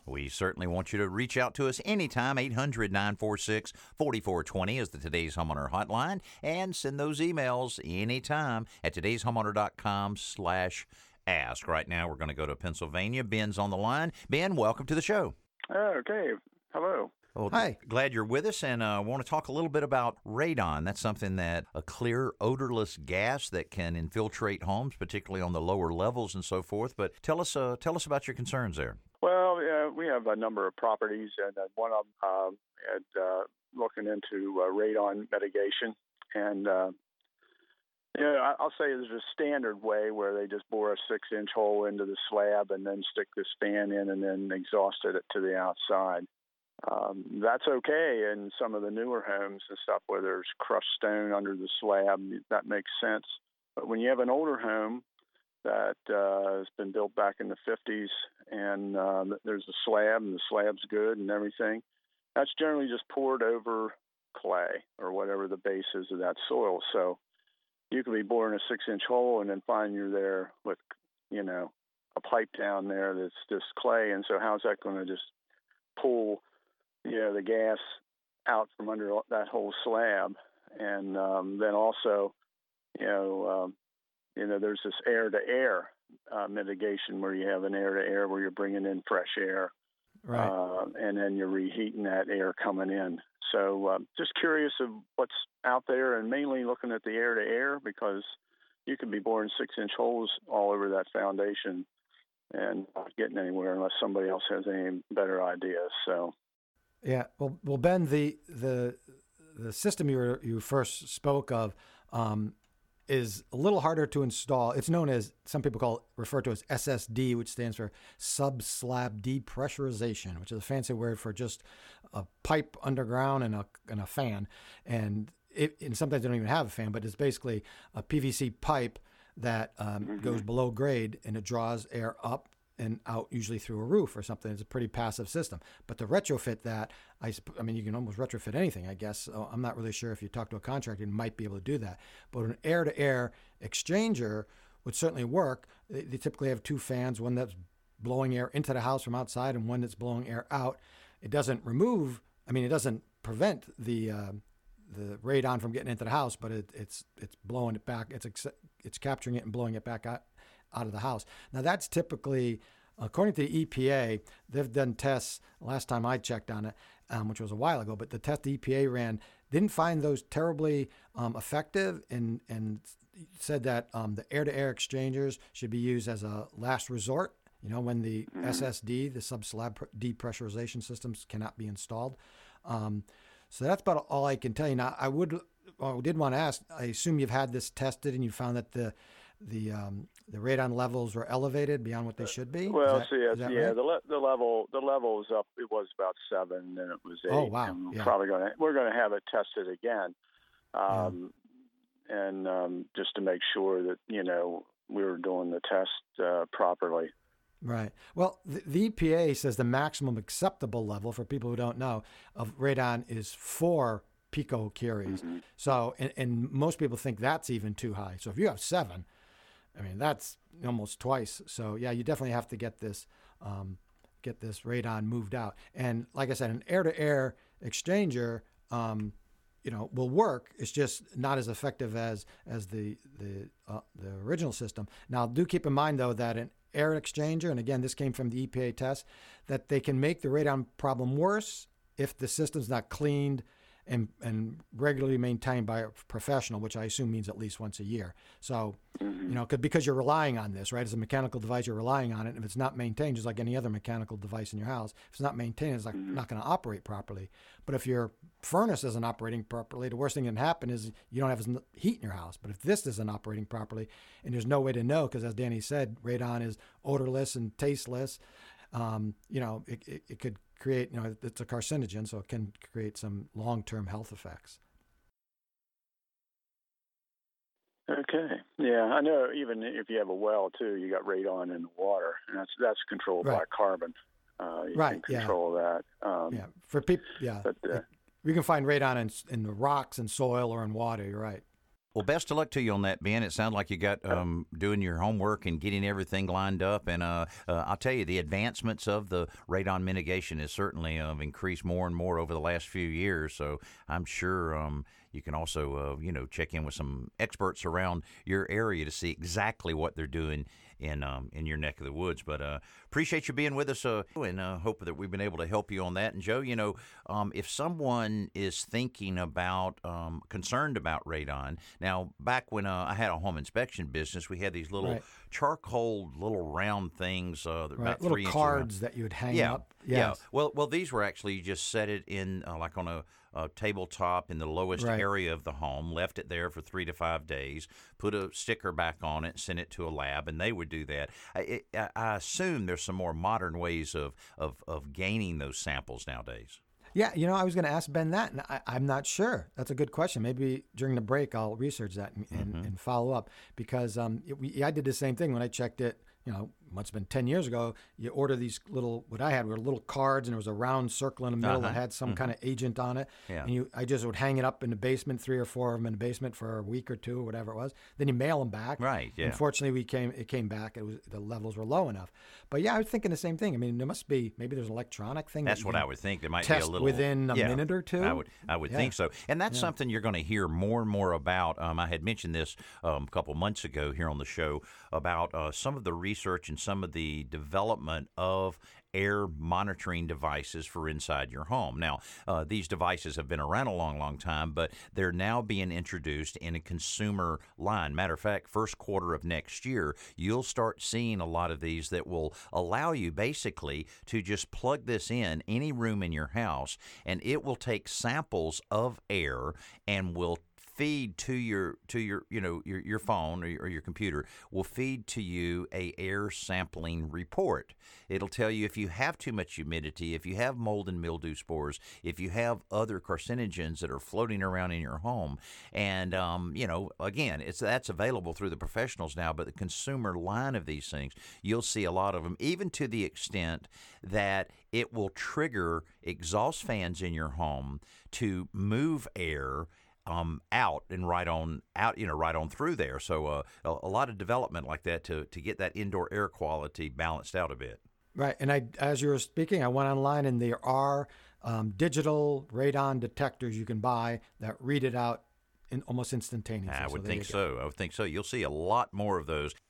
We certainly want you to reach out to us anytime. 800-946-4420 is the Today's Homeowner hotline. And send those emails anytime at todayshomeowner.com/ask. Right now, we're going to go to Pennsylvania. Ben's on the line. Ben, welcome to the show. Okay. Hello. Well, Hi. Glad you're with us, and I want to talk a little bit about radon. That's something that a clear, odorless gas that can infiltrate homes, particularly on the lower levels and so forth. But tell us about your concerns there. Well, we have a number of properties, and one of them looking into radon mitigation. And, I'll say there's a standard way where they just bore a 6-inch hole into the slab and then stick the span in and then exhaust it to the outside. That's okay in some of the newer homes and stuff where there's crushed stone under the slab. That makes sense. But when you have an older home that has been built back in the 50s and there's a slab and the slab's good and everything, that's generally just poured over clay or whatever the base is of that soil. So you could be boring a 6-inch hole and then find you're there with, a pipe down there that's just clay. And so how's that going to just pull the gas out from under that whole slab? And then also, there's this air-to-air mitigation where you have an air-to-air where you're bringing in fresh air, Right. and then you're reheating that air coming in. So just curious of what's out there, and mainly looking at the air-to-air, because you can be boring 6-inch holes all over that foundation and not getting anywhere unless somebody else has any better ideas. So. Yeah. Well, Ben, the system you first spoke of is a little harder to install. It's known as, some people refer to as SSD, which stands for sub-slab depressurization, which is a fancy word for just a pipe underground and a fan. And sometimes they don't even have a fan, but it's basically a PVC pipe that goes below grade, and it draws air up and out, usually through a roof or something. It's a pretty passive system. But to retrofit that, I mean, you can almost retrofit anything, I guess. So I'm not really sure if you talk to a contractor, you might be able to do that. But an air-to-air exchanger would certainly work. They typically have 2 fans, one that's blowing air into the house from outside and one that's blowing air out. It doesn't prevent the radon from getting into the house, but it's blowing it back. It's capturing it and blowing it back out of the house. Now that's typically, according to the EPA, they've done tests. Last time I checked on it, which was a while ago, but the test the EPA ran didn't find those terribly effective, and said that the air-to-air exchangers should be used as a last resort. When the SSD, the sub-slab depressurization systems, cannot be installed. So that's about all I can tell you. Now, I did want to ask, I assume you've had this tested and you found that the radon levels were elevated beyond what they should be? Well, right? The level was up. It was about 7, then it was 8. Oh, wow. And Yeah. we're going to have it tested again, and just to make sure that we were doing the test properly. Right. Well, the EPA says the maximum acceptable level, for people who don't know, of radon is 4 picocuries. Mm-hmm. So, and most people think that's even too high. So if you have 7, I mean, that's almost twice. So yeah, you definitely have to get this radon moved out. And like I said, an air-to-air exchanger, will work. It's just not as effective as the original system. Now, do keep in mind though that an air exchanger, and again, this came from the EPA test, that they can make the radon problem worse if the system's not cleaned and regularly maintained by a professional, which I assume means at least once a year. So, because you're relying on this, right? As a mechanical device, you're relying on it. And if it's not maintained, just like any other mechanical device in your house, if it's not maintained, it's not going to operate properly. But if your furnace isn't operating properly, the worst thing that can happen is you don't have as heat in your house. But if this isn't operating properly, and there's no way to know, because as Danny said, radon is odorless and tasteless, it could create, it's a carcinogen, so it can create some long-term health effects. Okay. Yeah, I know. Even if you have a well too, you got radon in the water, and that's controlled by carbon. You can control that. For people, But, we can find radon in the rocks and soil or in water. You're right. Well, best of luck to you on that, Ben. It sounds like you got doing your homework and getting everything lined up. And I'll tell you, the advancements of the radon mitigation has certainly increased more and more over the last few years. So I'm sure you can also, check in with some experts around your area to see exactly what they're doing in your neck of the woods. But appreciate you being with us, and hope that we've been able to help you on that. And Joe, if someone is thinking about, concerned about radon, now back when I had a home inspection business, we had these little charcoal, little round things, about 3 inches cards that you would hang up. Yes. Yeah. Well, these were actually, you just set it in like on a tabletop in the lowest area of the home, left it there for 3 to 5 days, put a sticker back on it, sent it to a lab, and they would do that. I assume there's some more modern ways of gaining those samples nowadays. Yeah, I was going to ask Ben that, and I'm not sure. That's a good question. Maybe during the break I'll research that and follow up, because I did the same thing when I checked it. Must have been 10 years ago. You order these what I had were little cards, and there was a round circle in the middle that had some kind of agent on it. Yeah. And I just would hang it up in the basement, 3 or 4 of them in the basement for a week or 2, whatever it was. Then you mail them back. Right. Yeah. Unfortunately, it came back. The levels were low enough. But yeah, I was thinking the same thing. I mean, there must be, maybe there's an electronic thing. That's what I would think. There might test be a little within a minute or 2. I would think so. And that's something you're going to hear more and more about. I had mentioned this a couple months ago here on the show about some of the research and some of the development of air monitoring devices for inside your home. Now, these devices have been around a long, long time, but they're now being introduced in a consumer line. Matter of fact, first quarter of next year, you'll start seeing a lot of these that will allow you basically to just plug this in any room in your house, and it will take samples of air and will feed to your phone or your computer, will feed to you a air sampling report. It'll tell you if you have too much humidity, if you have mold and mildew spores, if you have other carcinogens that are floating around in your home. And again, that's available through the professionals now, but the consumer line of these things, you'll see a lot of them, even to the extent that it will trigger exhaust fans in your home to move air out and right on through there. So a lot of development like that to get that indoor air quality balanced out a bit. Right. And as you were speaking, I went online, and there are digital radon detectors you can buy that read it out almost instantaneously. I would think so. You'll see a lot more of those.